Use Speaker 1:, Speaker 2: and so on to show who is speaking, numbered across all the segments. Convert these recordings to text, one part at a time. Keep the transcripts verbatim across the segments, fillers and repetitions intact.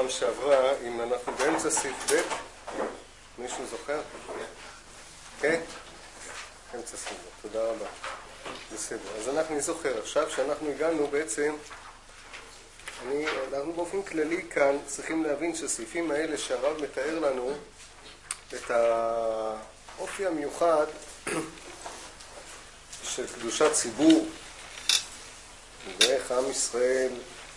Speaker 1: פעם שעברה, אם אנחנו באמצע סעיף ב', מישהו זוכר? כן? אמצע סעיף ב', תודה רבה. בסדר, אז אנחנו נזוכר עכשיו שאנחנו הגענו בעצם, אני, אנחנו באופן כללי כאן צריכים להבין שהסעיפים האלה שהרב מתאר לנו את האופי המיוחד של קדושת ציבור ואיך עם ישראל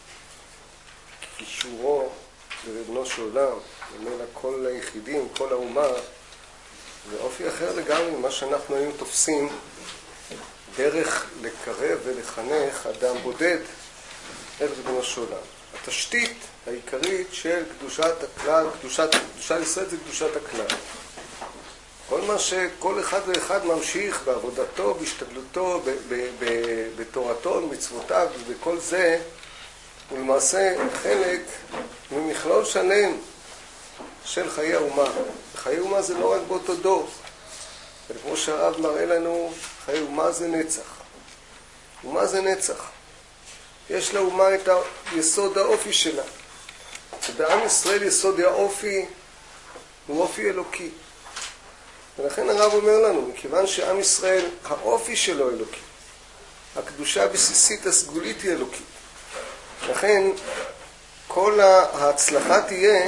Speaker 1: קישורו לריבונו של עולם, ממילא כל היחידים, כל האומה, ואופי אחר לגמרי ממה שאנחנו היינו תופסים דרך לקרב ולחנך אדם בודד אל ריבונו של עולם. התשתית העיקרית של קדושת הכלל, קדושת, קדושת ישראל זה קדושת הכלל. כל מה שכל אחד ואחד ממשיך בעבודתו, בהשתדלותו, ב- ב- ב- בתורתו, במצוותיו, ובכל זה, הוא למעשה חלק ממכלול שלם של חיי האומה. חיי האומה זה לא רק באותו דור, וכמו שהרב מראה לנו, חיי אומה זה נצח. אומה זה נצח. יש לאומה את יסוד האופי שלה. ובעם ישראל יסוד האופי הוא אופי אלוקי. ולכן הרב אומר לנו, מכיוון שעם ישראל, האופי שלו אלוקי. הקדושה הבסיסית הסגולית היא אלוקית. לכן כל ההצלחה תהיה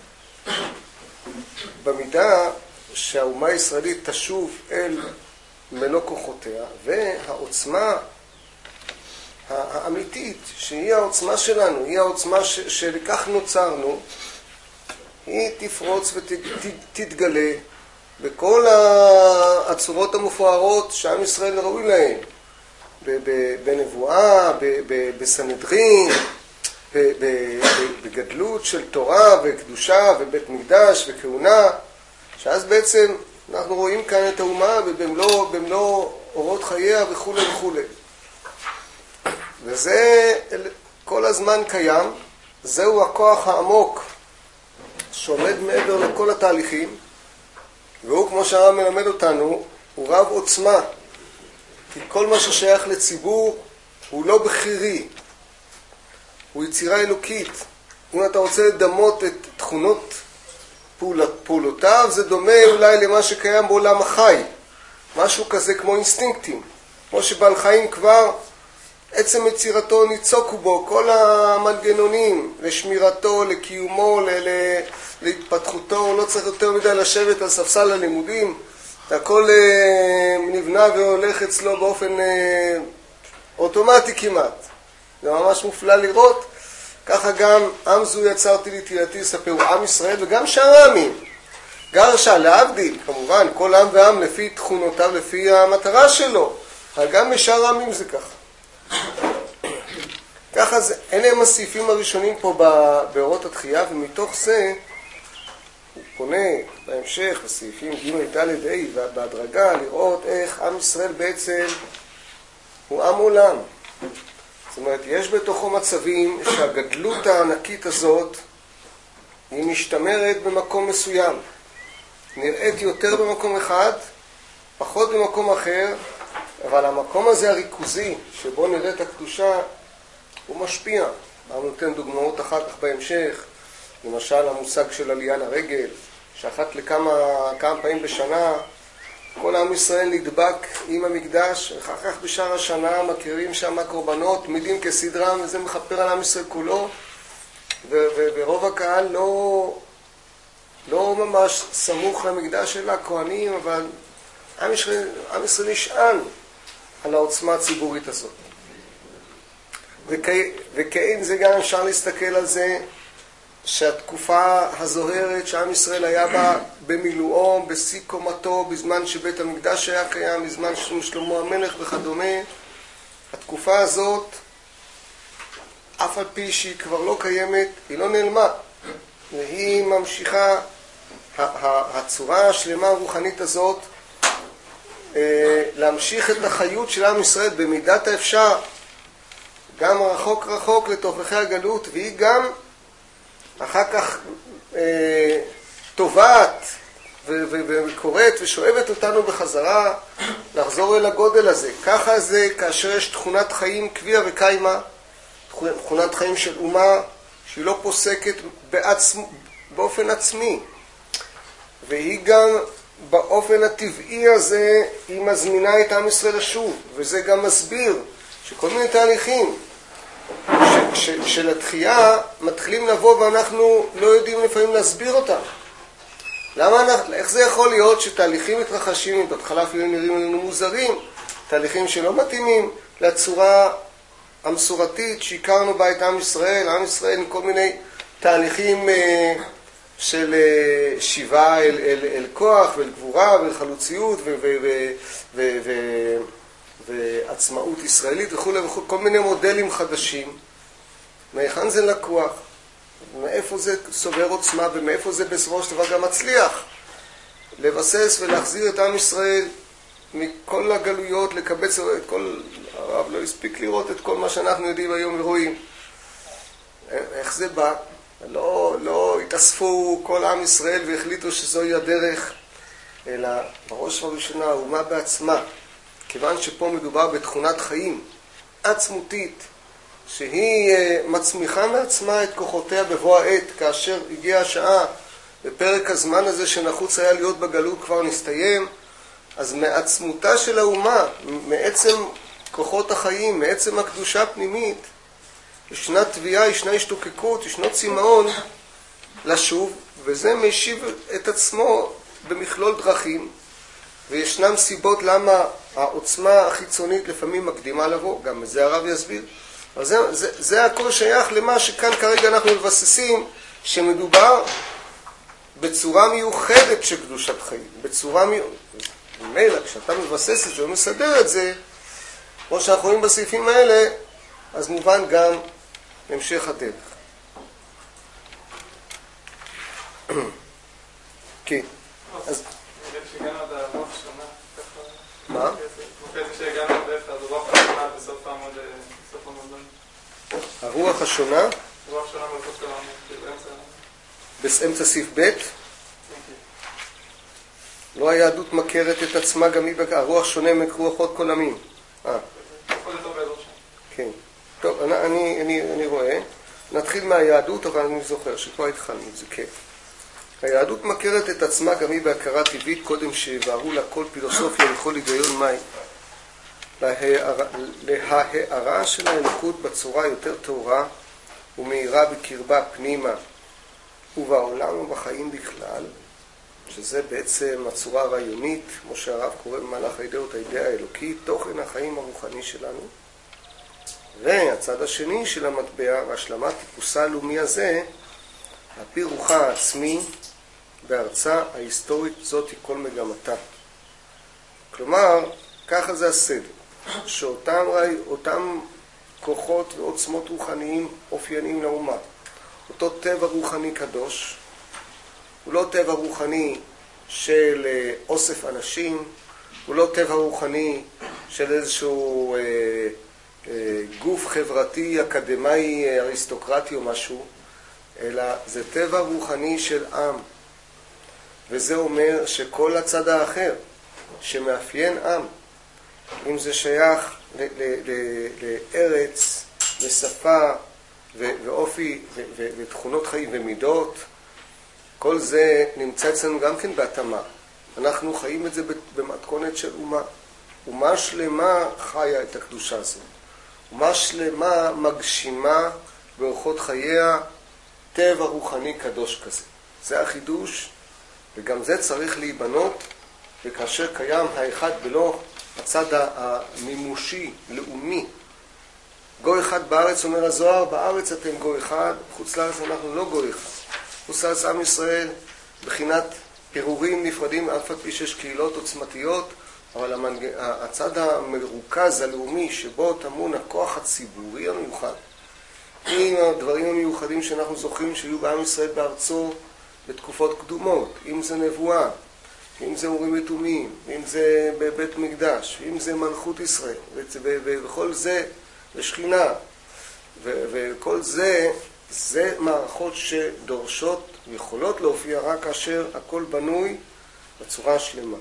Speaker 1: במידה שהאומה הישראלית תשוב אל מלוא כוחותיה, והעוצמה האמיתית, שהיא העוצמה שלנו, היא העוצמה ש- שלכך נוצרנו, היא תפרוץ ותתגלה בכל הצורות המופארות שעם ישראל ראוי להן, בנבואה, בסנהדרין, בגדלות של תורה וקדושה ובית מקדש וכהונה, שאז בעצם אנחנו רואים כאן את האומה במלוא, במלוא אורות חייה וכו' וכו'. וזה כל הזמן קיים, זהו הכוח העמוק שעומד מעבר לכל התהליכים, והוא, כמו שהרב מלמד אותנו, הוא רב עוצמה, כי כל מה ששייך לציבור הוא לא בחירי, הוא יצירה אלוקית. אם אתה רוצה לדמות את תכונות פעול, פעולותיו, זה דומה אולי למה שקיים בעולם החי, משהו כזה כמו אינסטינקטים, כמו שבעל חיים כבר עצם יצירתו ניצוקו בו כל המנגנונים לשמירתו, לקיומו, ל- ל- להתפתחותו, הוא לא צריך יותר מדי לשבת על ספסל הלימודים, הכל אה, נבנה והולך אצלו באופן אה, אוטומטי כמעט. זה ממש מופלא לראות. ככה גם עם זו יצרתי לי תהילתי יספרו, עם ישראל וגם שאר העמים. גרשה להבדיל, כמובן, כל עם ועם לפי תכונותיו, לפי המטרה שלו. אבל גם בשאר העמים זה ככה. ככה זה, אלה הם הסעיפים הראשונים פה באורות התחייה, ומתוך זה הוא פונה בהמשך בסעיפים ג' ד' ה' בהדרגה לראות איך עם ישראל בעצם הוא עם עולם. זאת אומרת, יש בתוכו מצבים שהגדלות הענקית הזאת היא משתמרת במקום מסוים. נראית יותר במקום אחד, פחות במקום אחר, אבל המקום הזה הריכוזי שבו נראית הקדושה הוא משפיע. אני נותן דוגמאות אחר כך בהמשך, למשל המושג של עלייה לרגל, שאחת לכמה כמה פעמים בשנה כל עם ישראל נדבק עם המקדש, ואחר כך בשאר השנה מכירים שם קורבנות, מידים כסדרם, וזה מכפר על עם ישראל כולו, ו- ו- ורוב הקהל לא, לא ממש סמוך למקדש של הכהנים, אבל עם ישראל, עם ישראל נשען על העוצמה הציבורית הזאת. וכאין זה גם אפשר להסתכל על זה שהתקופה הזוהרת שעם ישראל היה בה במילואו, בשיא קומתו, בזמן שבית המקדש היה קיים, בזמן שלמה המלך וכדומה, התקופה הזאת, אף על פי שהיא כבר לא קיימת, היא לא נעלמה, והיא ממשיכה, הצורה השלמה הרוחנית הזאת, להמשיך את החיות של עם ישראל במידת האפשר, גם רחוק רחוק לתוככי הגלות, והיא גם אחר כך אה, טובעת וקוראת ושואבת אותנו בחזרה לחזור אל הגודל הזה. ככה זה כאשר יש תכונת חיים קביעה וקיימה, תכונת חיים של אומה שהיא לא פוסקת בעצמ... באופן עצמי, והיא גם באופן הטבעי הזה היא מזמינה את עם ישראל לשוב, וזה גם מסביר שכל מיני תהליכים ש... ש... של התחייה מתחילים לבוא ואנחנו לא יודעים לפעמים להסביר אותם. למה אנחנו... איך זה יכול להיות שתהליכים מתרחשים, בהתחלה אפילו נראים לנו מוזרים, תהליכים שלא מתאימים לצורה המסורתית שהכרנו בה את עם ישראל, עם ישראל עם כל מיני תהליכים אה, של אה, שיבה אל, אל, אל כוח ואל גבורה ואל חלוציות ו, ו, ו, ו, ו, ועצמאות ישראלית וכו' וכו', כל מיני מודלים חדשים. מהיכן זה לקוח? מאיפה זה סובר עוצמה ומאיפה זה בסופו של דבר גם מצליח לבסס ולהחזיר את עם ישראל מכל הגלויות, לקבץ את כל... הרב לא הספיק לראות את כל מה שאנחנו יודעים היום ורואים. איך זה בא? לא, לא התאספו כל עם ישראל והחליטו שזוהי הדרך, אלא בראש ובראשונה האומה בעצמה, כיוון שפה מדובר בתכונת חיים עצמותית, שהיא מצמיחה מעצמה את כוחותיה בבוא העת, כאשר הגיעה השעה, בפרק הזמן הזה שנחוץ היה להיות בגלות כבר נסתיים, אז מעצמותה של האומה, מעצם כוחות החיים, מעצם הקדושה הפנימית, ישנה תביעה, ישנה השתוקקות, ישנו צמאון לשוב, וזה משיב את עצמו במכלול דרכים, וישנם סיבות למה העוצמה החיצונית לפעמים מקדימה לבוא, גם זה הרב יסביר. אבל זה, זה, זה הכל שייך למה שכאן כרגע אנחנו מבססים, שמדובר בצורה מיוחדת של קדושת חיים, בצורה מיוחדת. ממילא, כשאתה מבסס את זה ומסדר את זה, כמו שאנחנו רואים בסעיפים האלה, אז מובן גם המשך הדרך. כן. אז...
Speaker 2: שהגענו עד הרוח שונה,
Speaker 1: מה?
Speaker 2: אחרי זה שהגענו עד איך, אז הרוח השונה בסוף העמוד, בסוף המודון.
Speaker 1: הרוח השונה?
Speaker 2: הרוח שונה בסוף של העמוד, באמצע.
Speaker 1: באמצע סעיף ב'? לא היהדות מכרת את עצמה גם היא, הרוח שונה מכרוחות כל עמים. אה. כן. טוב, אני, אני, אני רואה. נתחיל מהיהדות, אבל אני זוכר שכבר התחלנו את זה, כן. היהדות מכרת את עצמה גם היא בהכרה טבעית, קודם שהבהרו לה כל פילוסופיה וכל היגיון מים. להערה של האלוקות בצורה יותר טהורה ומהירה בקרבה פנימה ובעולם ובחיים בכלל, שזה בעצם הצורה הרעיונית, כמו שהרב קורא במהלך האידאות, האידאה האלוקית, תוכן החיים הרוחני שלנו. והצד השני של המטבע, והשלמת טיפוסה הלאומי הזה, על פי רוחה העצמי, בארצה ההיסטורית זאת היא כל מגמתה. כלומר, ככה זה הסדר, שאותם אותם כוחות ועוצמות רוחניים אופיינים לאומה. אותו טבע רוחני קדוש, הוא לא טבע רוחני של אוסף אנשים, הוא לא טבע רוחני של איזשהו אה, אה, גוף חברתי, אקדמאי, אריסטוקרטי או משהו, אלא זה טבע רוחני של עם. וזה אומר שכל הצד האחר שמאפיין עם, אם זה שייך ל- ל- ל- לארץ, לשפה ו- ואופי ו- ו- ותכונות חיים ומידות, כל זה נמצא אצלנו גם כן בהתאמה. אנחנו חיים את זה במתכונת של אומה. אומה שלמה חיה את הקדושה הזאת. אומה שלמה מגשימה באורחות חייה טבע רוחני קדוש כזה. זה החידוש, וגם זה צריך להיבנות, וכאשר קיים האחד בלא הצד המימושי, לאומי. גוי אחד בארץ, אומר הזוהר, בארץ אתם גוי אחד, חוץ לארץ אנחנו לא גוי אחד. חוץ לארץ עם ישראל, בחינת פירורים נפרדים, אף על פי שיש קהילות עוצמתיות, אבל המנג... הצד המרוכז הלאומי שבו טמון הכוח הציבורי המיוחד, עם הדברים המיוחדים שאנחנו זוכרים שיהיו בעם ישראל בארצו בתקופות קדומות, אם זה נבואה, אם זה אורים ותומים, אם זה בבית מקדש, אם זה מלכות ישראל, וכל זה בשכינה, וכל זה, זה מערכות שדורשות, יכולות להופיע רק כאשר הכל בנוי בצורה שלמה.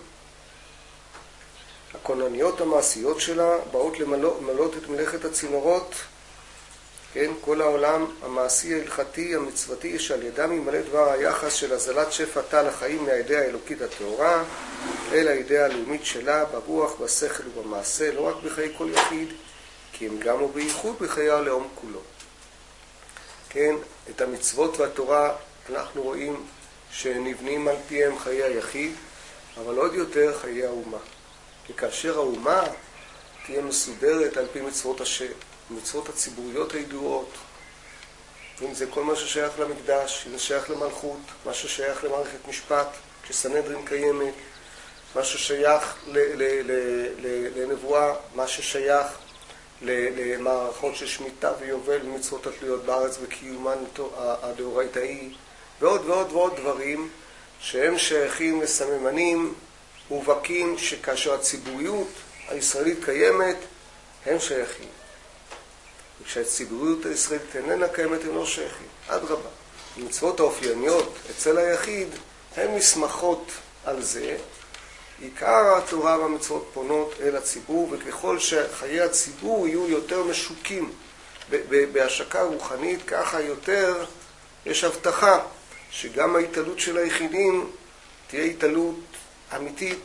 Speaker 1: הכונניות המעשיות שלה באות למלות את מלאכת הצינורות כן? כל העולם המעשי ההלכתי, המצוותי, שעל ידם ימלא דבר היחס של הזלת שפע טל החיים מהידיעה האלוקית הטהורה, אל הידיעה הלאומית שלה, ברוח, בשכל ובמעשה, לא רק בחיי כל יחיד, כי הם גם ובייחוד בחיי הלאום כולו. כן? את המצוות והתורה אנחנו רואים שנבנים על פיהם חיי היחיד, אבל עוד יותר חיי האומה. כי כאשר האומה תהיה מסודרת על פי מצוות השם, מצוות הציבוריות הידועות, אם זה כל מה ששייך למקדש, אם זה שייך למלכות, מה ששייך למערכת משפט, כשסנהדרין קיימת, מה ששייך ל- ל- ל- ל- לנבואה, מה ששייך למערכות של שמיטה ויובל ומצוות התלויות בארץ וקיומן הדאורייתאי, ועוד ועוד ועוד דברים שהם שייכים לסממנים מובהקים שכאשר הציבוריות הישראלית קיימת, הם שייכים. וכשהציבוריות הישראלית איננה קיימת, הם לא שייכים. אדרבה, המצוות האופייניות אצל היחיד, הן נסמכות על זה. עיקר התורה והמצוות פונות אל הציבור, וככל שחיי הציבור יהיו יותר משוקים בהשקה רוחנית, ככה יותר יש הבטחה שגם ההתעלות של היחידים תהיה התעלות אמיתית,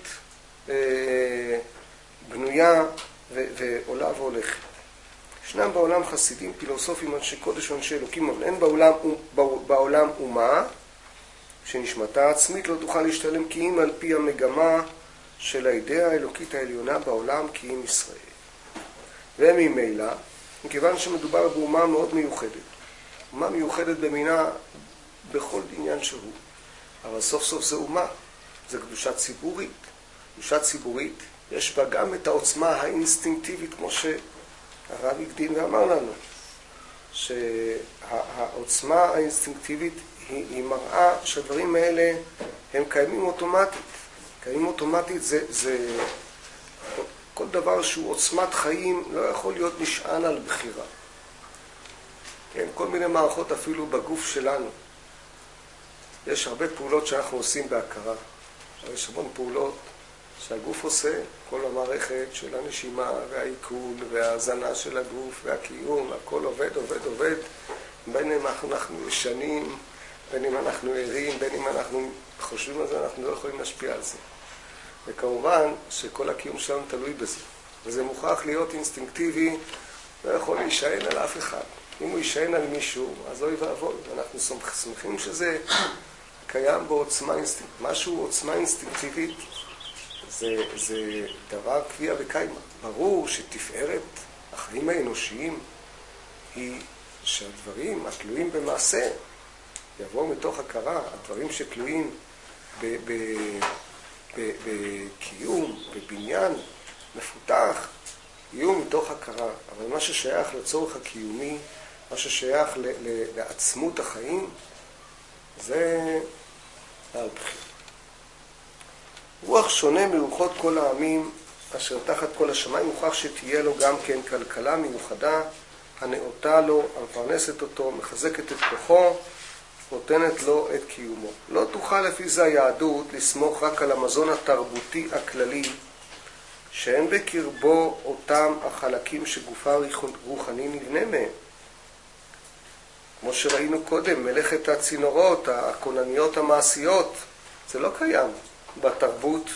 Speaker 1: בנויה ועולה והולכת. ישנם בעולם חסידים, פילוסופים, אנשי קודש ואנשי אלוקים, אבל אין בעולם, בעולם אומה שנשמתה עצמית לא תוכל להשתלם כי אם על פי המגמה של האידאה האלוקית העליונה בעולם כי אם ישראל. וממילא, מכיוון שמדובר באומה מאוד מיוחדת, אומה מיוחדת במינה בכל עניין שהוא, אבל סוף סוף זה אומה, זה קדושה ציבורית. קדושה ציבורית יש בה גם את העוצמה האינסטינקטיבית, כמו שהרב הקדים ואמר לנו, שהעוצמה האינסטינקטיבית היא, היא מראה שהדברים האלה הם קיימים אוטומטית. קיימים אוטומטית זה, זה כל דבר שהוא עוצמת חיים לא יכול להיות נשען על בחירה. כן, כל מיני מערכות אפילו בגוף שלנו. יש הרבה פעולות שאנחנו עושים בהכרה. יש המון פעולות שהגוף עושה, כל המערכת של הנשימה והעיכול וההזנה של הגוף והקיום, הכל עובד, עובד, עובד. בין אם אנחנו ישנים, בין אם אנחנו ערים, בין אם אנחנו חושבים על זה, אנחנו לא יכולים להשפיע על זה. וכמובן שכל הקיום שלנו תלוי בזה. וזה מוכרח להיות אינסטינקטיבי, לא יכול להישען על אף אחד. אם הוא יישען על מישהו, אז אוי ואבוי. אנחנו שמחים שזה קיים בעוצמה אינסטינקטיבית. משהו עוצמה אינסטינקטיבית זה, זה דבר קביע וקיימה. ברור שתפארת החיים האנושיים היא שהדברים התלויים במעשה יבואו מתוך הכרה. הדברים שתלויים ב... ב בקיום, בבניין מפותח, יהיו מתוך הכרה. אבל מה ששייך לצורך הקיומי, מה ששייך ל- ל- לעצמות החיים, זה על בחירה. רוח שונה מרוחות כל העמים, אשר תחת כל השמיים, מוכרח שתהיה לו גם כן כלכלה מיוחדה, הנאותה לו, המפרנסת אותו, מחזקת את כוחו, נותנת לו את קיומו. לא תוכל לפי זה היהדות לסמוך רק על המזון התרבותי הכללי, שאין בקרבו אותם החלקים שגופה רוחני נבנה מהם. כמו שראינו קודם, מלאכת הצינורות, הכונניות המעשיות, זה לא קיים בתרבות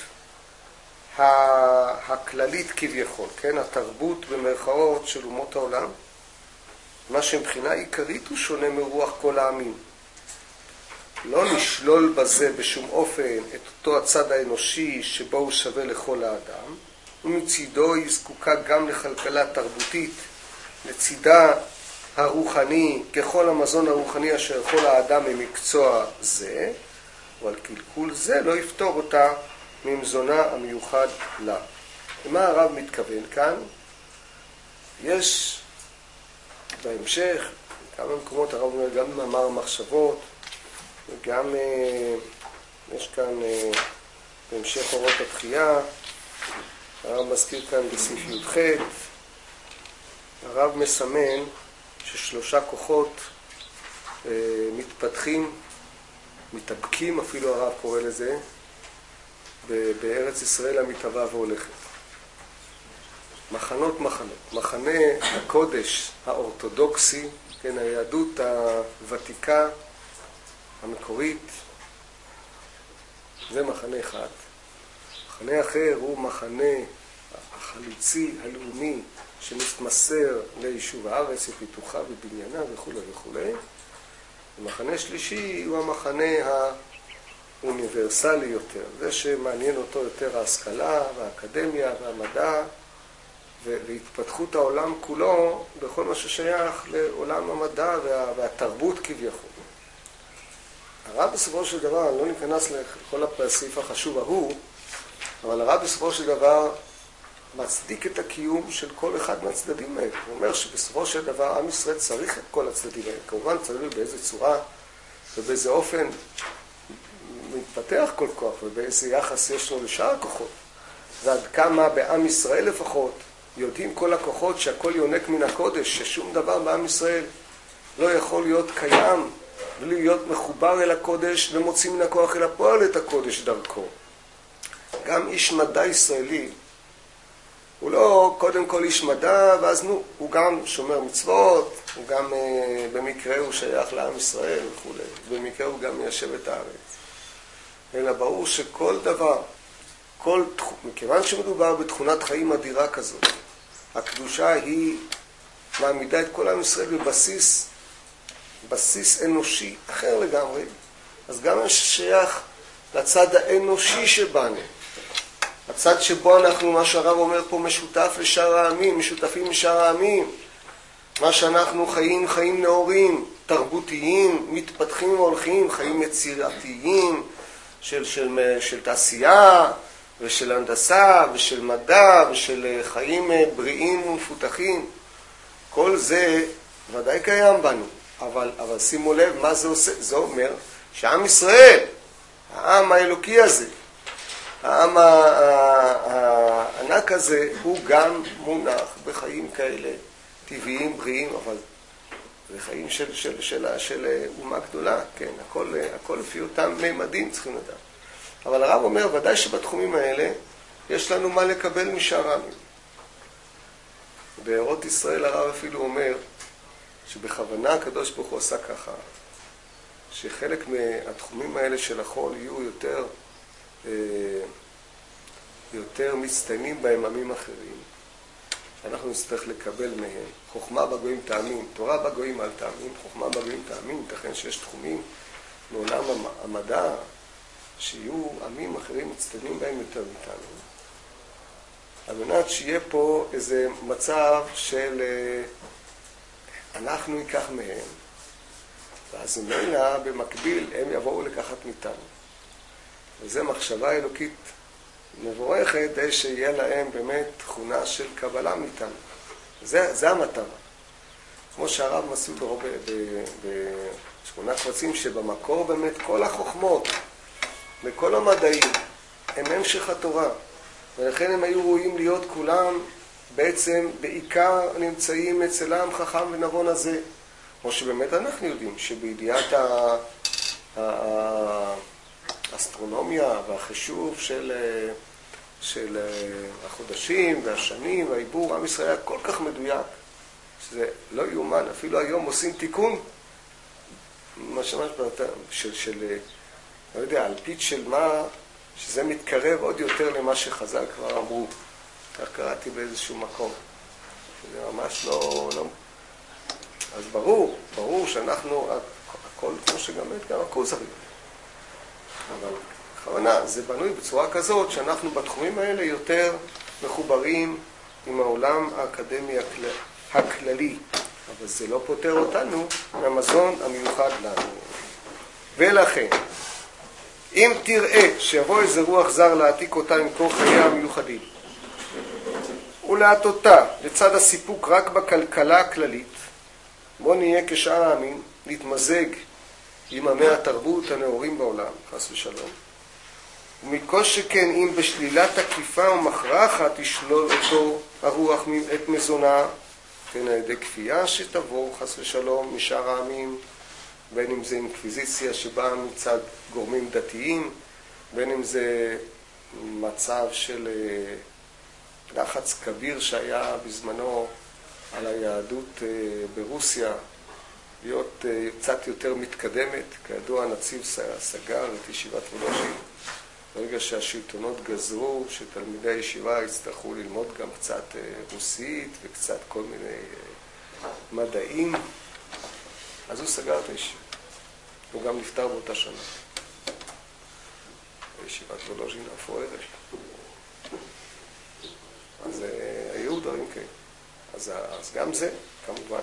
Speaker 1: הכללית כביכול, כן? התרבות במרכאות של אומות העולם, מה שמבחינה עיקרית הוא שונה מרוח כל העמים. לא נשלול בזה בשום אופן את אותו הצד האנושי שבו הוא שווה לכל האדם, ומצידו היא זקוקה גם לכלכלה תרבותית, לצידה הרוחני, ככל המזון הרוחני אשר יכול האדם ממקצוע זה, אבל קלקול זה לא יפתור אותה ממזונה המיוחד לה. למה הרב מתכוון כאן? יש בהמשך, כמה מקומות הרב אומר, גם במאמר המחשבות, וגם יש כאן בהמשך אורות התחייה, הרב מזכיר כאן בסעיף י"ח, הרב מסמן ששלושה כוחות מתפתחים, מתאבקים אפילו הרב קורא לזה, בארץ ישראל המתהווה והולכת. מחנות מחנות. מחנה הקודש האורתודוקסי, כן, היהדות הוותיקה, המקורית, זה מחנה אחד. מחנה אחר הוא מחנה החלוצי, הלאומי, שמתמסר ליישוב הארץ, לפיתוחה ובניינה וכו' וכו'. המחנה שלישי הוא המחנה האוניברסלי יותר, זה שמעניין אותו יותר ההשכלה והאקדמיה והמדע והתפתחות העולם כולו בכל מה ששייך לעולם המדע וה, והתרבות כביכול. הרב בסופו של דבר, אני לא ניכנס לכל הסעיף החשוב ההוא, אבל הרב בסופו של דבר מצדיק את הקיום של כל אחד מהצדדים האלה. הוא אומר שבסופו של דבר עם ישראל צריך את כל הצדדים האלה. כמובן תלוי באיזה צורה ובאיזה אופן מתפתח כל כוח ובאיזה יחס יש לו לשאר הכוחות. ועד כמה בעם ישראל לפחות יודעים כל הכוחות שהכל יונק מן הקודש, ששום דבר בעם ישראל לא יכול להיות קיים בלי להיות מחובר אל הקודש ומוציא מן הכוח אל הפועל את הקודש דרכו. גם איש מדע ישראלי הוא לא קודם כל איש מדע, ואז נו, הוא גם שומר מצוות, הוא גם אה, במקרה הוא שייך לעם ישראל וכו'. במקרה הוא גם מיישב את הארץ. אלא ברור שכל דבר, כל, מכיוון שמדובר בתכונת חיים אדירה כזאת, הקדושה היא מעמידה את כל עם ישראל בבסיס, בסיס אנושי אחר לגמרי. אז גם שייך לצד האנושי שבנו. הצד שבו אנחנו, מה שהרב אומר פה, משותף לשאר העמים, משותפים לשאר העמים. מה שאנחנו חיים, חיים נאורים, תרבותיים, מתפתחים והולכים, חיים יצירתיים של, של, של תעשייה ושל הנדסה ושל מדע ושל חיים בריאים ומפותחים. כל זה ודאי קיים בנו, אבל, אבל שימו לב מה זה עושה. זה אומר שעם ישראל, העם האלוקי הזה, העם הענק הזה, הוא גם מונח בחיים כאלה טבעיים, בריאים, אבל זה חיים של, של, של, של אומה גדולה, כן, הכל, הכל לפי אותם מימדים צריכים לדעת. אבל הרב אומר, ודאי שבתחומים האלה יש לנו מה לקבל משאר העמים. בארות ישראל הרב אפילו אומר שבכוונה הקדוש ברוך הוא עשה ככה, שחלק מהתחומים האלה של החול יהיו יותר יותר מצטיינים בהם עמים אחרים, שאנחנו נצטרך לקבל מהם. חוכמה בגויים טעמים, תורה בגויים אל טעמים, חוכמה בגויים טעמים. ייתכן שיש תחומים מעולם המדע שיהיו עמים אחרים מצטיינים בהם יותר מאיתנו, על מנת שיהיה פה איזה מצב של אנחנו ניקח מהם, ואז ממילא במקביל הם יבואו לקחת מאיתנו. וזו מחשבה אלוקית מבורכת, די שיהיה להם באמת תכונה של קבלה מאיתנו. זה, זה המטרה. כמו שהרב מסעוד ברוב בשכונה קבצים, שבמקור באמת כל החוכמות וכל המדעים הם המשך התורה. ולכן הם היו ראויים להיות כולם בעצם בעיקר נמצאים אצל העם חכם ונבון הזה. כמו שבאמת אנחנו יודעים שבידיעת האסטרונומיה והחישוב של, של החודשים והשנים והעיבור, עם ישראל היה כל כך מדויק, שזה לא יאומן. אפילו היום עושים תיקון, מה שמש של, של, לא יודע, על פית של מה, שזה מתקרב עוד יותר למה שחז"ל כבר אמרו. כך קראתי באיזשהו מקום. זה ממש לא, לא... אז ברור, ברור שאנחנו, הכל כמו שגם גם הכוזרים. אבל בכוונה, זה בנוי בצורה כזאת שאנחנו בתחומים האלה יותר מחוברים עם העולם האקדמי הכללי. אבל זה לא פותר אותנו מהמזון המיוחד לנו. ולכן, אם תראה שיבוא איזה רוח זר להעתיק אותה עם כל חייה המיוחדים, ולהטותה לצד הסיפוק רק בכלכלה הכללית, בוא נהיה כשאר העמים, להתמזג עם עמי התרבות הנאורים בעולם, חס ושלום. ומכל שכן אם בשלילת תקיפה ומכרחת תשלול אותו הרוח את מזונה, כן, על ידי כפייה שתבוא, חס ושלום, משאר העמים, בין אם זה אינקוויזיציה שבאה מצד גורמים דתיים, בין אם זה מצב של לחץ כביר שהיה בזמנו על היהדות ברוסיה, להיות קצת יותר מתקדמת. כידוע, הנציב סגר את ישיבת וולוז'ין, ברגע שהשלטונות גזרו שתלמידי הישיבה יצטרכו ללמוד גם קצת רוסית וקצת כל מיני מדעים, אז הוא סגר את הישיבה. הוא גם נפטר באותה שנה. בישיבת וולוז'ין המפוארת. אז היו דברים כאלה. אז, אז גם זה, כמובן.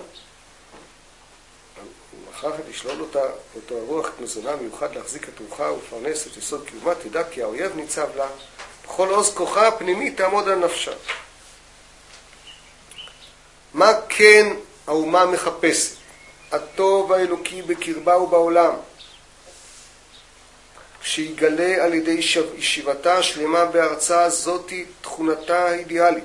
Speaker 1: ומכרחת לשלול אותה, אותו הרוח את מזונה מיוחד להחזיק את רוחה ולפרנס את יסוד קיומה, תדע כי האויב ניצב לה, בכל עוז כוחה הפנימי תעמוד על נפשה. מה כן האומה מחפשת? הטוב האלוקי בקרבה ובעולם, שיגלה על ידי ישיבתה השלמה בארצה זאתי תכונתה האידיאלית.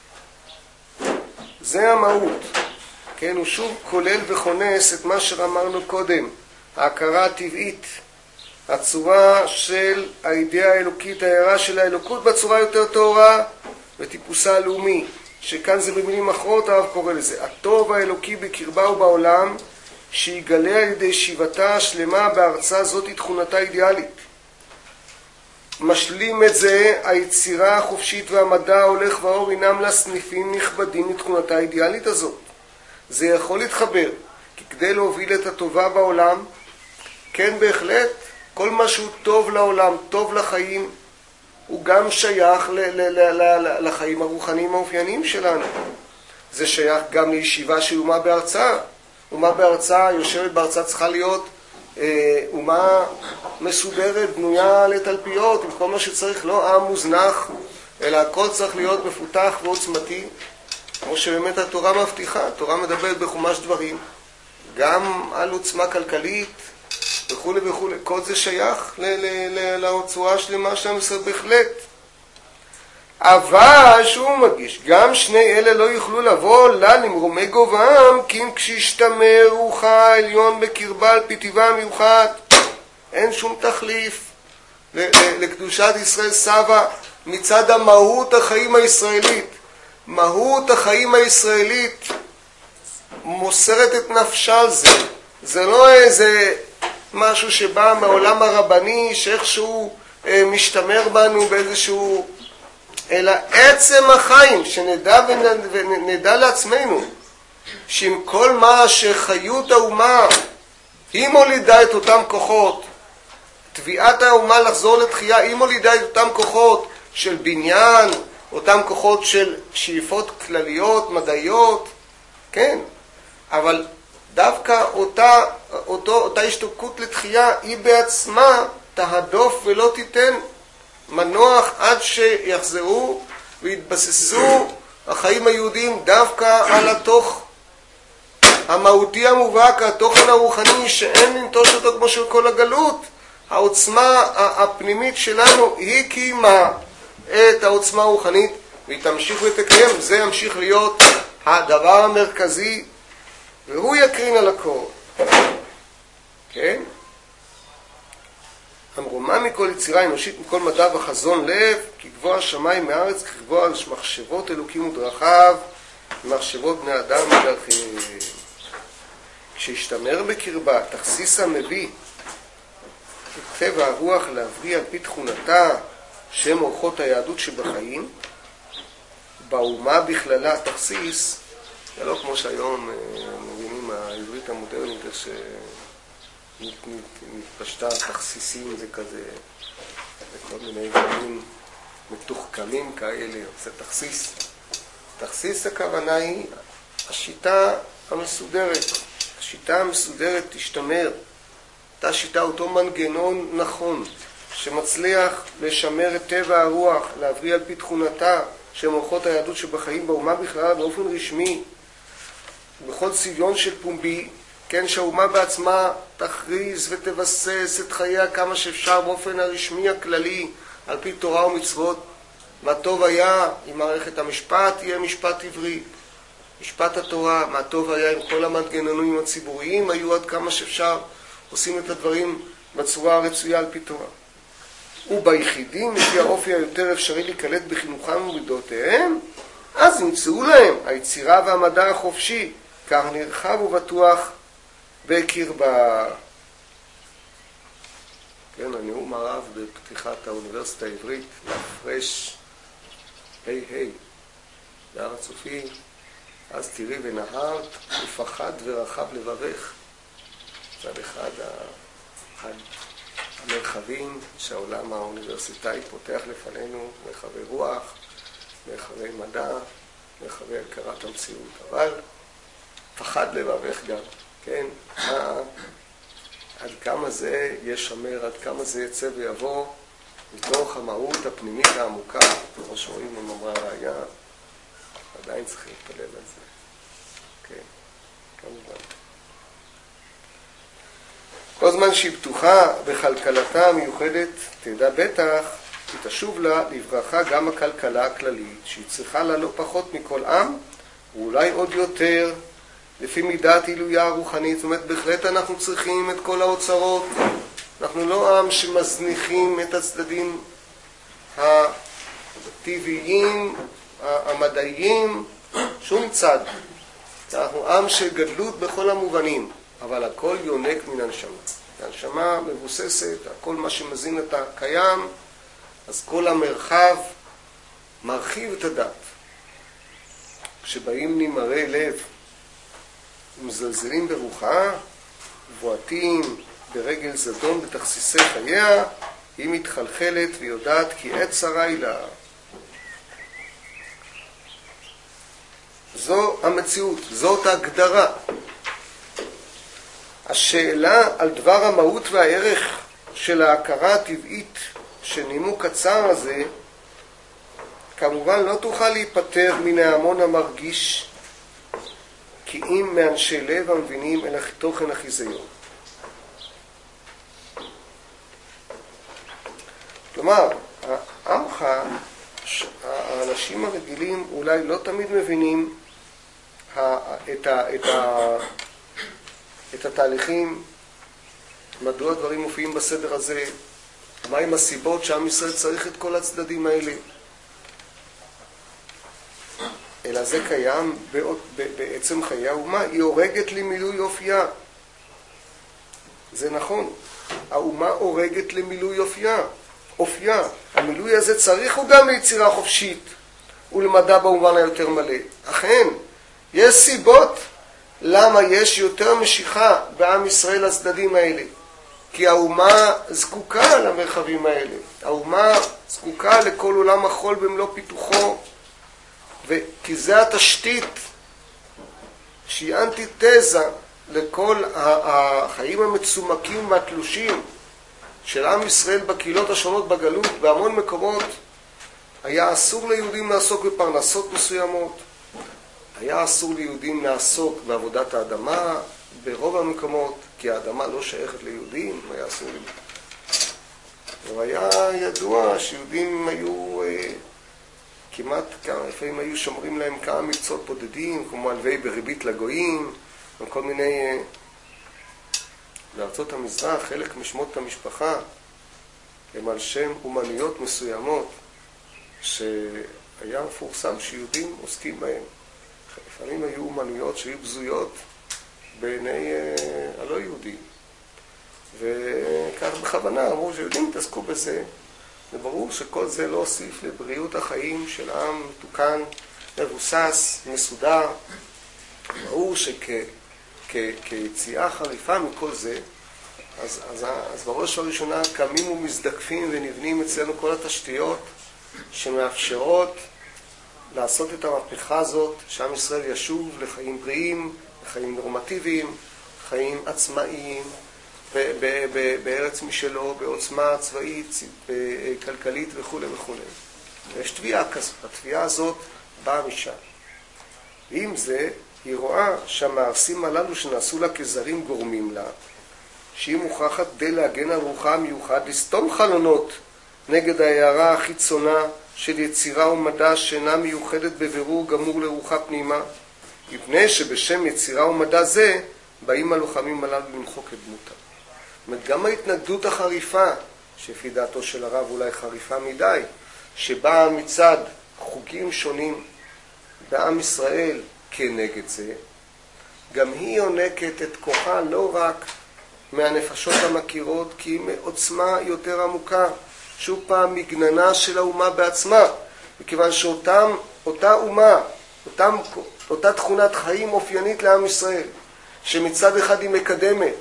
Speaker 1: זה המהות. כן, הוא שוב כולל וכונס את מה שאמרנו קודם, ההכרה הטבעית, הצורה של האידאה האלוקית, ההערה של האלוקות בצורה יותר טהורה וטיפוסה הלאומי, שכאן זה במילים אחרות הרב קורא לזה, הטוב האלוקי בקרבה ובעולם, שיגלה על ידי ישיבתה השלמה בארצה זאתי תכונתה האידיאלית. משלים את זה היצירה החופשית והמדע ההולך והאור אינם לה סניפים נכבדים מתכונתה האידיאלית הזאת. זה יכול להתחבר, כי כדי להוביל את הטובה בעולם, כן בהחלט, כל מה שהוא טוב לעולם, טוב לחיים, הוא גם שייך ל- ל- ל- ל- לחיים הרוחניים האופייניים שלנו. זה שייך גם לישיבה של אומה בארצה. אומה בארצה, יושבת בארצה צריכה להיות אה, אומה מסודרת, בנויה לתלפיות, עם כל מה שצריך, לא עם מוזנח, אלא הכל צריך להיות מפותח ועוצמתי, כמו שבאמת התורה מבטיחה. התורה מדברת בחומש דברים, גם על עוצמה כלכלית וכו' וכו'. כל זה שייך לצורה השלמה של עם ישראל בהחלט. אבל, שהוא מגיש, גם שני אלה לא יוכלו לבוא לה למרומי גובהם, כי אם כשישתמר רוחה העליון בקרבה על פי טבעה המיוחד, אין שום תחליף לקדושת ישראל סבא מצד המהות החיים הישראלית. מהות החיים הישראלית מוסרת את נפשה על זה. זה לא איזה משהו שבא מעולם הרבני שאיכשהו אה, משתמר בנו באיזשהו, אלא עצם החיים, שנדע ונדע לעצמנו שעם כל מה שחיות האומה היא מולידה את אותם כוחות, תביעת האומה לחזור לתחייה היא מולידה את אותם כוחות של בניין, אותם כוחות של שאיפות כלליות, מדעיות, כן, אבל דווקא אותה, אותו, אותה השתוקקות לתחייה היא בעצמה תהדוף ולא תיתן מנוח עד שיחזרו והתבססו החיים היהודיים דווקא על התוך המהותי המובהק, התוכן הרוחני שאין לנטוש אותו כמו של כל הגלות. העוצמה הפנימית שלנו היא קיימה את העוצמה הרוחנית והיא תמשיך ותקיים. זה ימשיך להיות הדבר המרכזי והוא יקרין על הכל. כן? המרומה מכל יצירה אנושית, מכל מדע וחזון לב, כי גבוה השמיים מארץ, כי גבוה מחשבות אלוקים ודרכיו, ומחשבות בני אדם ודרכיהם. כשישתמר בקרבה, תכסיס המביא את טבע הרוח להבריא על פי תכונתה, שם אורחות היהדות שבחיים, באומה בכללה תכסיס, זה לא כמו שהיום מבינים העברית המודרנית, איך שנתפשטה תכסיסים, זה כזה, וכל מיני דברים מתוחכמים כאלה, זה תכסיס. תכסיס הכוונה היא השיטה המסודרת. השיטה המסודרת תשתמר. אותה שיטה, אותו מנגנון נכון, שמצליח לשמר את טבע הרוח, להבריא על פי תכונתה, שהם אורחות היהדות שבחיים באומה בכלל באופן רשמי, בכל צביון של פומבי, כן, שהאומה בעצמה תכריז ותבסס את חייה כמה שאפשר באופן הרשמי הכללי, על פי תורה ומצוות. מה טוב היה אם מערכת המשפט יהיה משפט עברי, משפט התורה, מה טוב היה אם כל המנגנונים הציבוריים היו עד כמה שאפשר עושים את הדברים בצורה הרצויה על פי תורה. וביחידים לפי האופי היותר אפשרי להיקלט בחינוכם ומידותיהם, אז ימצאו להם היצירה והמדע החופשי, כך נרחב ובטוח בקרבה. כן, הנאום הרב בפתיחת האוניברסיטה העברית, להפרש היי היי בהר הצופים, אז תראי ונהרת ופחד ורחב לברך. צד אחד המרחבים שהעולם האוניברסיטאי פותח לפנינו, מרחבי רוח, מרחבי מדע, מרחבי הכרת המציאות, אבל פחד לברך גם, כן? מה, עד כמה זה ישמר, עד כמה זה יצא ויבוא מתוך המהות הפנימית העמוקה, כמו שרואים במאמר ראיה, עדיין צריך להתפלל על זה. כן, כמובן. כל זמן שהיא פתוחה בכלכלתה המיוחדת, תדע בטח, היא תשוב לה לברכה גם הכלכלה הכללית, שהיא צריכה לה לא פחות מכל עם, ואולי עוד יותר, לפי מידת עילויה הרוחנית. זאת אומרת, בהחלט אנחנו צריכים את כל האוצרות. אנחנו לא עם שמזניחים את הצדדים הטבעיים, המדעיים, שום צד. אנחנו עם של גדלות בכל המובנים, אבל הכל יונק מן הנשמה. הנשמה מבוססת, הכל מה שמזין את הקיים, אז כל המרחב מרחיב את הדת. כשבאים נמרי לב, מזלזלים ברוחה, בועטים ברגל זדון בתכסיסי חייה, היא מתחלחלת ויודעת כי עת צרה היא לה. זו המציאות, זאת ההגדרה. השאלה על דבר המהות והערך של ההכרה הטבעית של נימוק הצער הזה, כמובן לא תוכל להיפטר מן ההמון המרגיש כי אם מאנשי לב המבינים אל תוכן החיזיון. כלומר, העמך, האנשים הרגילים אולי לא תמיד מבינים את, ה, את, ה, את התהליכים, מדוע הדברים מופיעים בסדר הזה, מהם הסיבות שעם ישראל צריך את כל הצדדים האלה. אלא זה קיים בעצם חיי האומה, היא הורגת למילוי אופייה. זה נכון, האומה הורגת למילוי אופייה. אופייה. המילוי הזה צריך הוא גם ליצירה חופשית ולמדע במובן היותר מלא. אכן, יש סיבות למה יש יותר משיכה בעם ישראל לצדדים האלה. כי האומה זקוקה למרחבים האלה. האומה זקוקה לכל עולם החול במלוא פיתוחו, וכי זה התשתית שהיא אנטיתזה לכל החיים המצומקים והתלושים של עם ישראל בקהילות השונות בגלות. בהמון מקומות היה אסור ליהודים לעסוק בפרנסות מסוימות, היה אסור ליהודים לעסוק בעבודת האדמה ברוב המקומות, כי האדמה לא שייכת ליהודים, היה אסור ליהודים. והיה ידוע שיהודים היו כמעט, לפעמים היו שומרים להם כמה מקצועות בודדים, כמו הלוואי בריבית לגויים, וכל מיני, בארצות המזרח, חלק משמות המשפחה, הם על שם אומנויות מסוימות, שהיה מפורסם שיהודים עוסקים בהם. לפעמים היו אומנויות שהיו בזויות בעיני הלא יהודים. וכך בכוונה אמרו שיהודים תעסקו בזה, וברור שכל זה לא הוסיף לבריאות החיים של עם מתוקן, מבוסס, מסודר. ברור שכיציאה חריפה מכל זה, אז, אז, אז בראש הראשונה קמים ומזדקפים ונבנים אצלנו כל התשתיות שמאפשרות לעשות את המהפכה הזאת, שעם ישראל ישוב לחיים בריאים, לחיים נורמטיביים, חיים עצמאיים, ב- ב- ב- בארץ משלו, בעוצמה צבאית, כלכלית וכו' וכו'. יש תביעה כזאת, התביעה הזאת באה משם. ועם זה, היא רואה שהמעשים הללו שנעשו לה כזרים גורמים לה, שהיא מוכרחת די להגן על רוחה המיוחד, לסתום חלונות נגד ההערה החיצונה של יצירה ומדע שאינה מיוחדת בבירור גמור לרוחה פנימה, מפני שבשם יצירה ומדע זה באים הלוחמים הללו למחוק את דמותה. זאת אומרת, גם ההתנגדות החריפה שלפי דעתו של הרב אולי חריפה מדי, שבאה מצד חוגים שונים בעם ישראל כנגד זה, גם היא יונקת את כוחה לא רק מהנפשות המכירות, כי היא מעוצמה יותר עמוקה, שוב פעם מגננה של האומה בעצמה, מכיוון שאותם, אותה אומה, אותם, אותה תכונת חיים אופיינית לעם ישראל, שמצד אחד היא מקדמת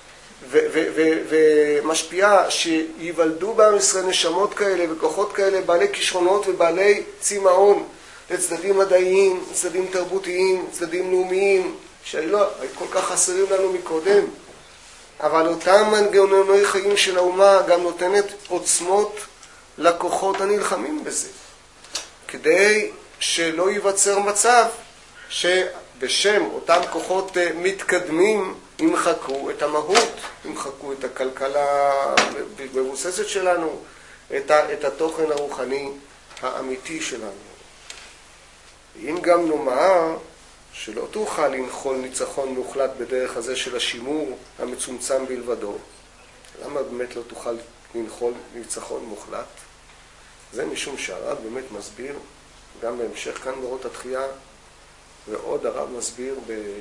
Speaker 1: ומשפיעה, שיוולדו בעם ישראל נשמות כאלה וכוחות כאלה, בעלי כישרונות ובעלי צמאון לצדדים מדעיים, צדדים תרבותיים, צדדים לאומיים, שלא, כל כך חסרים לנו מקודם. אבל אותם מנגנוני חיים של האומה גם נותנת עוצמות לכוחות הנלחמים בזה, כדי שלא ייווצר מצב שבשם אותם כוחות מתקדמים ימחקו את המהות, ימחקו את הכלכלה מבוססת שלנו, את, ה, את התוכן הרוחני האמיתי שלנו. אם גם נאמר שלא תוכל לנחול ניצחון מוחלט בדרך הזה של השימור המצומצם בלבדו, למה באמת לא תוכל לנחול ניצחון מוחלט? זה משום שהרב באמת מסביר, גם בהמשך כאן באורות התחייה, ועוד הרב מסביר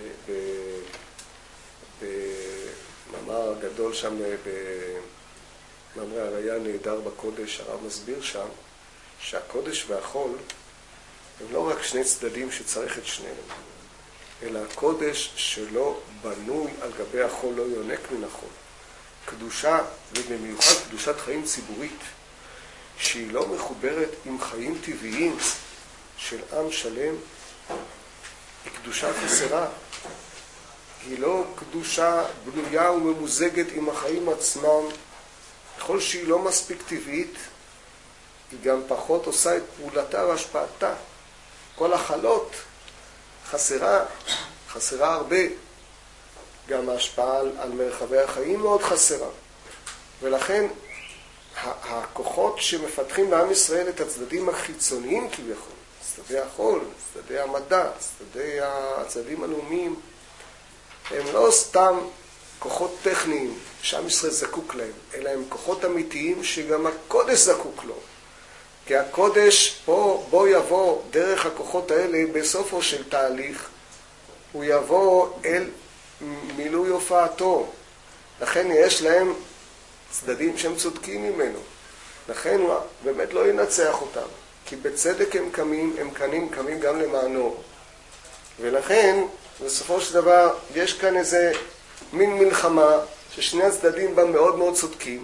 Speaker 1: במאמר הגדול שם, במאמרי הראייה נהדר בקודש, הרב מסביר שם שהקודש והחול הם לא רק שני צדדים שצריך את שניהם, אלא הקודש שלא בנוי על גבי החול לא יונק מן החול. קדושה, ובמיוחד קדושת חיים ציבורית, שהיא לא מחוברת עם חיים טבעיים של עם שלם, היא קדושה חסרה. היא לא קדושה בנויה וממוזגת עם החיים עצמם. ככל שהיא לא מספיק טבעית, היא גם פחות עושה את פעולתה והשפעתה. כל החלות חסרה, חסרה הרבה. גם ההשפעה על, על מרחבי החיים מאוד חסרה. ולכן הכוחות שמפתחים בעם ישראל את הצדדים החיצוניים כביכול, צדדי החול, צדדי המדע, צדדי הצדדים הלאומיים, הם לא סתם כוחות טכניים שעם ישראל זקוק להם, אלא הם כוחות אמיתיים שגם הקודש זקוק לו. כי הקודש פה, בו יבוא דרך הכוחות האלה בסופו של תהליך, הוא יבוא אל מילוי הופעתו. לכן יש להם צדדים שהם צודקים ממנו. לכן הוא באמת לא ינצח אותם. כי בצדק הם קמים, הם קמים, קמים גם למענו. ולכן, בסופו של דבר, יש כאן איזה מין מלחמה ששני הצדדים בה מאוד מאוד צודקים.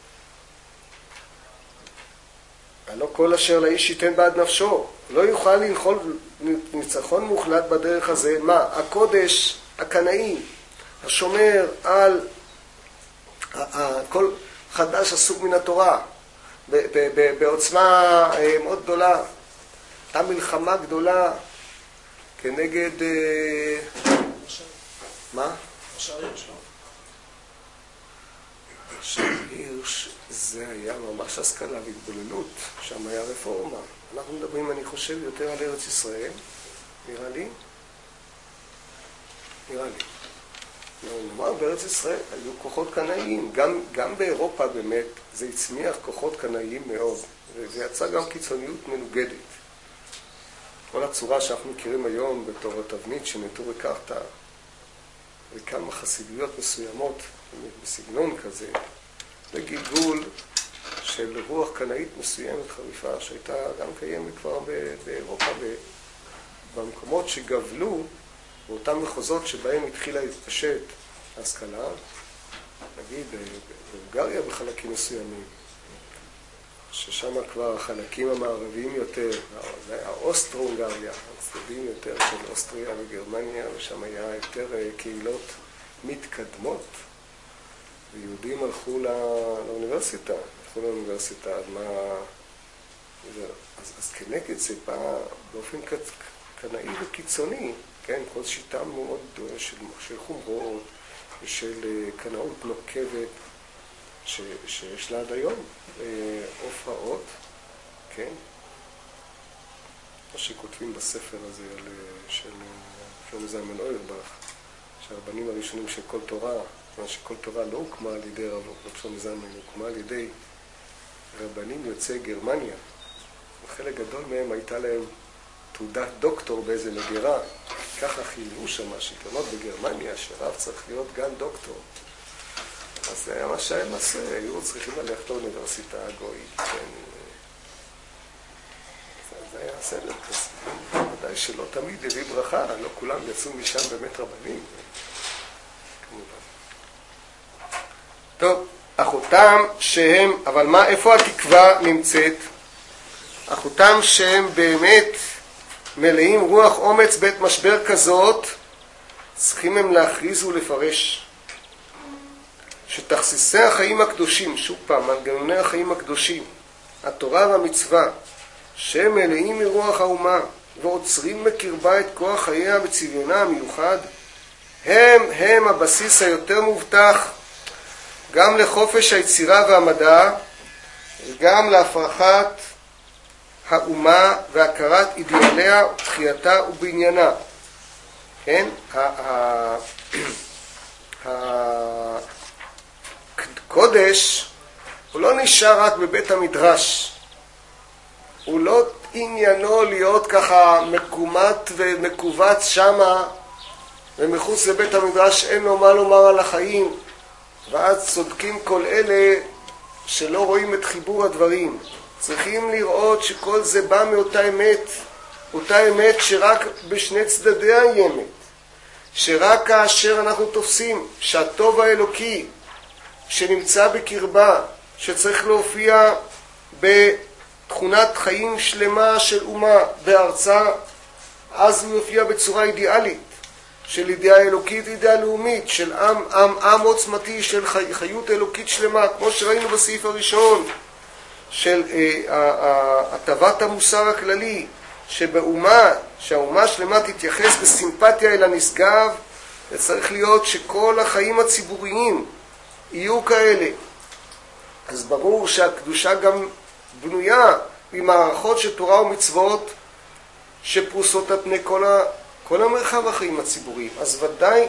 Speaker 1: הלא כל אשר לאיש ייתן בעד נפשו. לא יוכל לנחול ניצחון מוחלט בדרך הזה. מה? הקודש, הקנאי, השומר על כל חדש הסוג מן התורה, בעוצמה מאוד גדולה. הייתה מלחמה גדולה כנגד... מה?
Speaker 3: השער הירש.
Speaker 1: השער הירש זה היה ממש השכלה והתבוללות, שם היה רפורמה. אנחנו מדברים, אני חושב, יותר על ארץ ישראל, נראה לי. נראה לי. נאמר, בארץ ישראל היו כוחות קנאיים. גם, גם באירופה באמת זה הצמיח כוחות קנאיים מאוד, וזה יצא גם קיצוניות מנוגדת. כל הצורה שאנחנו מכירים היום בתור התבנית שנטורי קרתא, וכמה חסידויות מסוימות בסגנון כזה, זה גלגול של רוח קנאית מסוימת חריפה, שהייתה גם קיימת כבר באירופה, במקומות שגבלו, באותם מחוזות שבהם התחילה להתפשט ההשכלה, נגיד בהונגריה בחלקים מסוימים, ששם כבר החלקים המערביים יותר, האוסטרו-הונגריה, הצדדים יותר של אוסטריה וגרמניה, ושם היה יותר קהילות מתקדמות, ויהודים הלכו לאוניברסיטה, הלכו לאוניברסיטה, עד מה... אז, אז כנגד זה בא באופן קנאי וקיצוני, כן, כל שיטה מאוד של, של חומרות ושל קנאות נוקבת ש, שיש לה עד היום הופעות, כן? מה שכותבים בספר הזה על, של שלמה זלמן אוירבך, שהרבנים הראשונים של כל תורה, כלומר שכל תורה לא הוקמה על ידי רב שלמה זלמן, היא הוקמה על ידי רבנים יוצאי גרמניה. חלק גדול מהם הייתה להם תעודת דוקטור באיזה מגירה. ככה חילמו שם השלטונות בגרמניה, שרב צריך להיות גם דוקטור. אז זה היה מה שהם עשו, היו צריכים ללכת לאוניברסיטה הגויית. כן. זה היה סדר כזה. ודאי שלא תמיד הביא ברכה, לא כולם יצאו משם באמת רבנים. כמובן. טוב, החותם שהם, אבל מה, איפה התקווה נמצאת? החותם שהם באמת מלאים רוח אומץ בעת משבר כזאת, צריכים הם להכריז ולפרש שתכסיסי החיים הקדושים, שוב פעם, מנגנוני החיים הקדושים, התורה והמצווה, שהם מלאים מרוח האומה ועוצרים בקרבה את כוח חייה בצביונה המיוחד, הם הם הבסיס היותר מובטח גם לחופש היצירה והמדע וגם להפרחת האומה והכרת אידיאליה ותחייתה ובעניינה. כן? הקודש הוא לא נשאר רק בבית המדרש. הוא לא עניינו להיות ככה מקומט ומקובץ שמה, ומחוץ לבית המדרש אין לו מה לומר על החיים, ואז צודקים כל אלה שלא רואים את חיבור הדברים. צריכים לראות שכל זה בא מאותה אמת, אותה אמת שרק בשני צדדיה היא אמת, שרק כאשר אנחנו תופסים שהטוב האלוקי שנמצא בקרבה, שצריך להופיע בתכונת חיים שלמה של אומה בארצה, אז הוא יופיע בצורה אידיאלית, של אידאה אלוקית, אידאה לאומית, של עם, עם, עם עוצמתי, של חי, חיות אלוקית שלמה, כמו שראינו בסעיף הראשון, של הטבת אה, המוסר הכללי, שבאומה, שהאומה שלמה תתייחס בסימפתיה אל הנשגב, זה צריך להיות שכל החיים הציבוריים יהיו כאלה. אז ברור שהקדושה גם בנויה ממערכות של תורה ומצוות שפרוסות על פני כל, ה, כל המרחב החיים הציבוריים. אז ודאי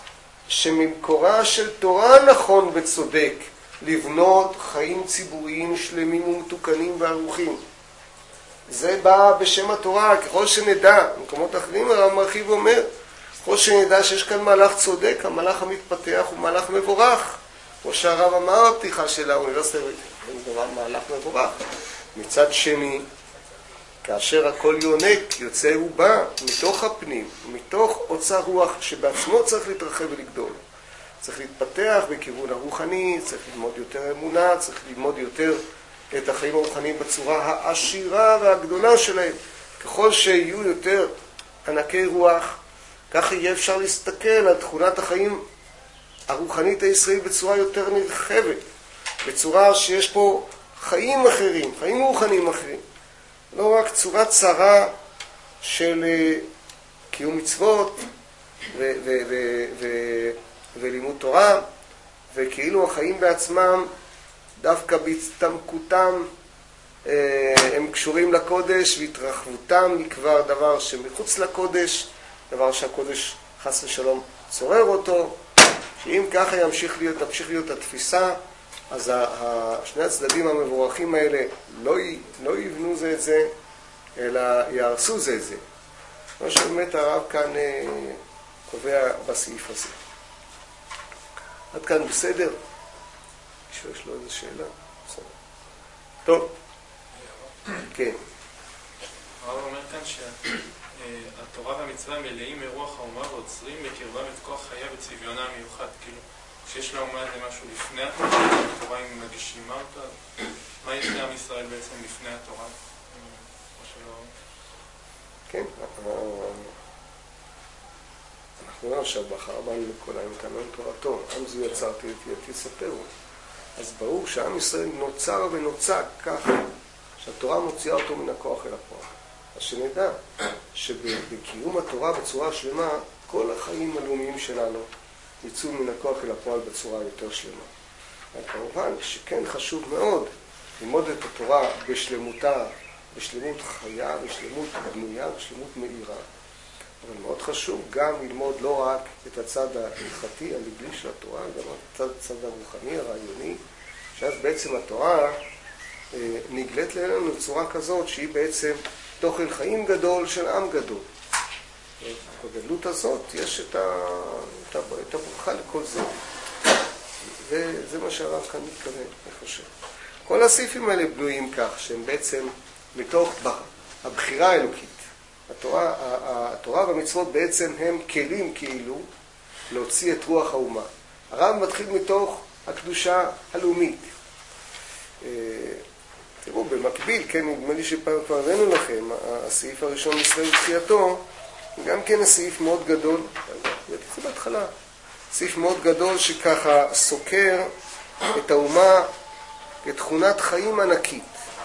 Speaker 1: שממקורה של תורה נכון וצודק לבנות חיים ציבוריים שלמים ומתוקנים וערוכים. זה בא בשם התורה. ככל שנדע, במקומות אחרים הרב מרחיב ואומר, ככל שנדע שיש כאן מהלך צודק, המהלך המתפתח הוא מהלך מבורך. כמו שהרב אמר בפתיחה של האוניברסיטה, זה דבר מהלך מבורך. מצד שני, כאשר הכל יונק, יוצא ובא מתוך הפנים, מתוך אוצר רוח שבעצמו צריך להתרחב ולגדול. צריך להתפתח בכיוון הרוחני, צריך ללמוד יותר אמונה, צריך ללמוד יותר את החיים הרוחניים בצורה העשירה והגדולה שלהם. ככל שיהיו יותר ענקי רוח, כך יהיה אפשר להסתכל על תכונת החיים הרוחנית הישראלית בצורה יותר נרחבת, בצורה שיש פה חיים אחרים, חיים רוחניים אחרים. לא רק צורה צרה של קיום מצוות ו- ו- ו- ו- ולימוד תורה, וכאילו החיים בעצמם, דווקא בהצטמקותם, הם קשורים לקודש, והתרחבותם היא כבר דבר שמחוץ לקודש, דבר שהקודש חס ושלום צורר אותו. שאם ככה ימשיך להיות, תמשיך להיות התפיסה, אז שני הצדדים המבורכים האלה לא, לא יבנו זה את זה, אלא יהרסו זה את זה. מה שבאמת הרב כאן אה, קובע בסעיף הזה. עד כאן בסדר? מישהו יש לו איזו שאלה? בסדר. טוב. כן.
Speaker 2: הרב אומר כאן שהתורה והמצווה מלאים מרוח האומה ועוצרים בקרבם את כוח חייה וצביונה המיוחד. כאילו, כשיש לאומה איזה משהו לפני התורה, התורה היא מגשימה אותה, מה יש לעם ישראל בעצם לפני התורה?
Speaker 1: כן, אנחנו לא עכשיו בחר בנו לכל העם תנון תורתו, עם זו יצרתי את יספרו. אז ברור שעם ישראל נוצר ונוצק ככה, שהתורה מוציאה אותו מן הכוח אל הפועל. אז שנדע שבקיום התורה בצורה שלמה, כל החיים הלאומיים שלנו יצאו מן הכוח אל הפועל בצורה יותר שלמה. וכמובן שכן חשוב מאוד ללמוד את התורה בשלמותה, בשלמות חיה, בשלמות בנויה, בשלמות מאירה. אבל מאוד חשוב גם ללמוד לא רק את הצד ההלכתי, הנגלי של התורה, גם את הצד, הצד הרוחני, הרעיוני, שאז בעצם התורה נגלית לנו בצורה כזאת שהיא בעצם תוכן חיים גדול של עם גדול. בגדלות הזאת יש את, ה... את הברכה לכל זה. וזה מה שהרב כאן מתכוון, אני חושב. כל הסעיפים האלה בנויים כך, שהם בעצם מתוך הבחירה האלוקית. התורה, התורה והמצוות בעצם הם כלים כאילו להוציא את רוח האומה. הרב מתחיל מתוך הקדושה הלאומית. תראו, במקביל, כן, נדמה לי שפעם כבר הבאנו לכם, הסעיף הראשון ישראל ותחייתו, גם כן הסעיף מאוד גדול, זה בהתחלה, סעיף מאוד גדול שככה סוקר את האומה כתכונת חיים ענקית.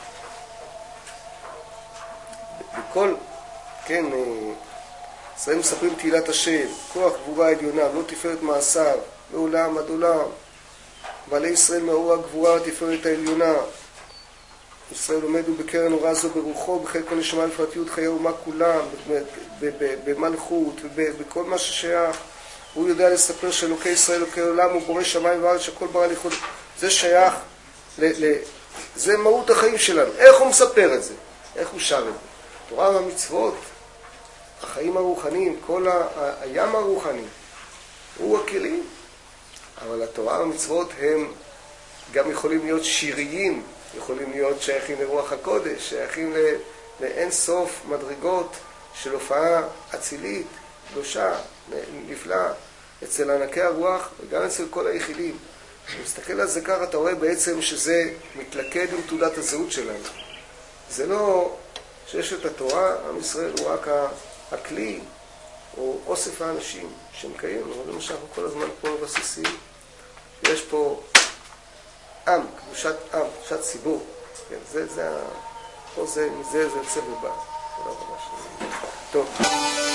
Speaker 1: בכל, כן, ישראל מספרים תהילת השם, כוח גבורה עליונה, לא תפארת מעשיו, לעולם עד עולם. בעלי ישראל מאור הגבורה ותפארת העליונה. ישראל עומדו בקרן אורה זו ברוחו, בחיל כל נשמה לפרטיות חיי אומה כולם, במלכות ובכל מה ששייך. הוא יודע לספר שאלוקי ישראל, אלוקי עולם, הוא בורא שמיים וארץ, שכל ברא לכבוד. זה שייך, ל, ל, זה מהות החיים שלנו. איך הוא מספר את זה? איך הוא שר את זה? תורה והמצוות, החיים הרוחניים, כל ה, הים הרוחני, הוא הכלים. אבל התורה והמצוות הם גם יכולים להיות שיריים, יכולים להיות שייכים לרוח הקודש, שייכים לאין סוף מדרגות של הופעה אצילית, קדושה, נפלאה, אצל ענקי הרוח וגם אצל כל היחידים. כשמסתכל על זה ככה, אתה רואה בעצם שזה מתלכד עם תעודת הזהות שלנו. זה לא שיש את התורה, עם ישראל הוא רק הכלי או אוסף האנשים שמקיים, אבל זה מה שאנחנו כל הזמן פה מבסיסים. יש פה עם, קדושת עם, קדושת ציבור. כן, זה, זה, פה זה, מזה זה יוצא ובא. תודה רבה. טוב.